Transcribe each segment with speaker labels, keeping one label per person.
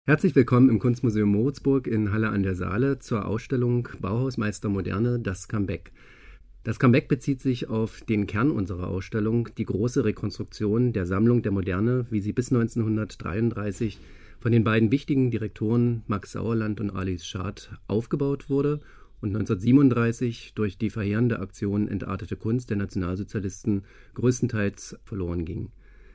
Speaker 1: Herzlich willkommen im Kunstmuseum Moritzburg in Halle an der Saale zur Ausstellung Bauhausmeister Moderne – Das Comeback. Das Comeback bezieht sich auf den Kern unserer Ausstellung, die große Rekonstruktion der Sammlung der Moderne, wie sie bis 1933 von den beiden wichtigen Direktoren Max Sauerland und Alois Schad aufgebaut wurde und 1937 durch die verheerende Aktion Entartete Kunst der Nationalsozialisten größtenteils verloren ging.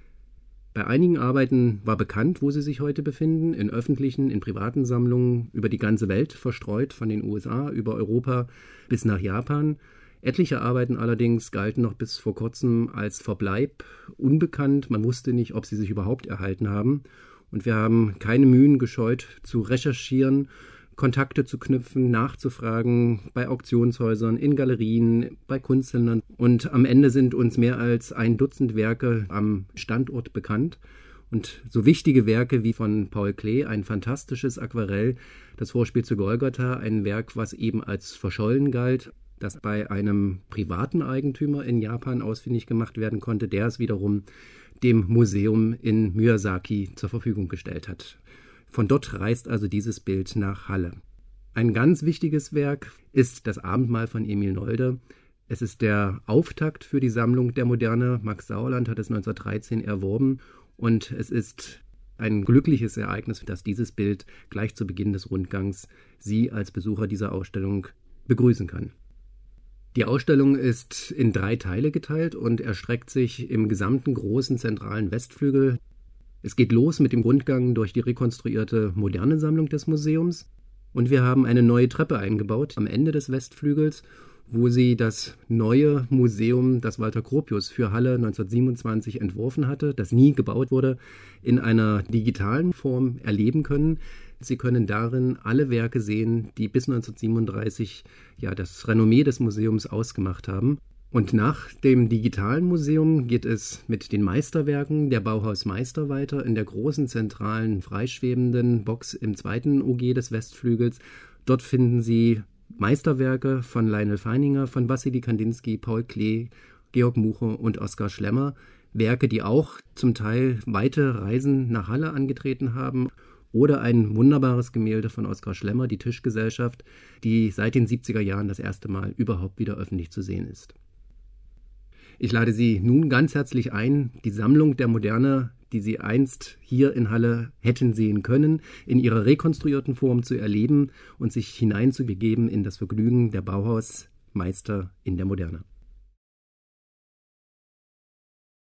Speaker 1: Bei einigen Arbeiten war bekannt, wo sie sich heute befinden, in öffentlichen, in privaten Sammlungen über die ganze Welt verstreut, von den USA über Europa bis nach Japan. Etliche Arbeiten allerdings galten noch bis vor kurzem als Verbleib unbekannt. Man wusste nicht, ob sie sich überhaupt erhalten haben. Und wir haben keine Mühen gescheut, zu recherchieren, Kontakte zu knüpfen, nachzufragen bei Auktionshäusern, in Galerien, bei Kunsthändlern. Und am Ende sind uns mehr als 1 Dutzend Werke am Standort bekannt. Und so wichtige Werke wie von Paul Klee, ein fantastisches Aquarell, das Vorspiel zu Golgatha, ein Werk, was eben als verschollen galt, das bei einem privaten Eigentümer in Japan ausfindig gemacht werden konnte, der es wiederum dem Museum in Miyazaki zur Verfügung gestellt hat. Von dort reist also dieses Bild nach Halle. Ein ganz wichtiges Werk ist das Abendmahl von Emil Nolde. Es ist der Auftakt für die Sammlung der Moderne. Max Sauerland hat es 1913 erworben und es ist ein glückliches Ereignis, dass dieses Bild gleich zu Beginn des Rundgangs Sie als Besucher dieser Ausstellung begrüßen kann. Die Ausstellung ist in 3 Teile geteilt und erstreckt sich im gesamten großen zentralen Westflügel. Es geht los mit dem Rundgang durch die rekonstruierte moderne Sammlung des Museums und wir haben eine neue Treppe eingebaut am Ende des Westflügels, wo Sie das neue Museum, das Walter Gropius für Halle 1927 entworfen hatte, das nie gebaut wurde, in einer digitalen Form erleben können. Sie können darin alle Werke sehen, die bis 1937 das Renommee des Museums ausgemacht haben. Und nach dem digitalen Museum geht es mit den Meisterwerken der Bauhausmeister weiter in der großen zentralen freischwebenden Box im 2. OG des Westflügels. Dort finden Sie Meisterwerke von Lionel Feininger, von Wassily Kandinsky, Paul Klee, Georg Muche und Oskar Schlemmer. Werke, die auch zum Teil weite Reisen nach Halle angetreten haben. Oder ein wunderbares Gemälde von Oskar Schlemmer, die Tischgesellschaft, die seit den 70er Jahren das erste Mal überhaupt wieder öffentlich zu sehen ist. Ich lade Sie nun ganz herzlich ein, die Sammlung der Moderne, die Sie einst hier in Halle hätten sehen können, in ihrer rekonstruierten Form zu erleben und sich hineinzubegeben in das Vergnügen der Bauhausmeister in der Moderne.